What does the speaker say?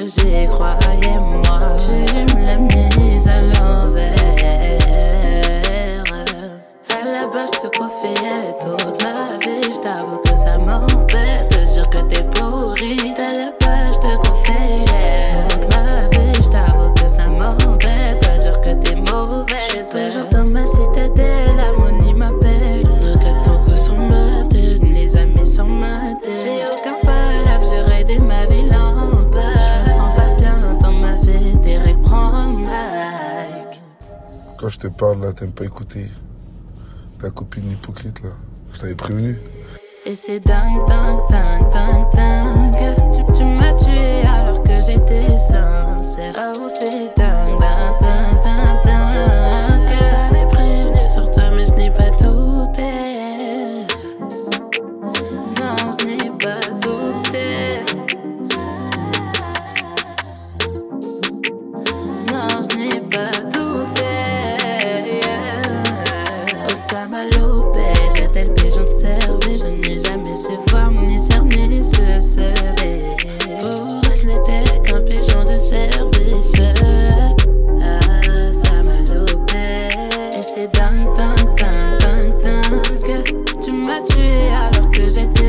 j'y croyais moi. Tu me l'as mise à l'envers. À la base je te confiais toute ma vie. Je t'avoue que ça m'embête de dire que t'es pourri. À la base je te confiais toute ma vie. Je t'avoue que ça m'embête de dire que t'es mauvaise. Je suis toujours dans ma citadelle, l'harmonie m'appelle. Nos 400 coups sur ma tête, les amis sur ma tête. J'ai aucun palabre, j'ai raidé ma ville en bas. Je me sens pas bien dans ma vie, Derek prend le mic. Quand je te parle là, t'aimes pas écouter. Ta copine hypocrite là, je t'avais prévenu. Et c'est dingue, dingue, dingue, dingue, dingue. Tu m'as tué alors que j'étais sincère. Oh c'est dingue, dingue, dingue, dingue, dingue. J'avais prévenu sur toi mais je n'ai pas douté. Non, je n'ai pas douté. Non, je n'ai pas douté. Oh ça m'a loupé, j'étais le pigeon de service. Je n'ai jamais su voir ni cerner ce serait. Pour elle je n'étais qu'un pigeon de service. Ah ça m'a loupé. Et c'est dingue, dingue, dingue, dingue, dingue. Tu m'as tué alors que j'étais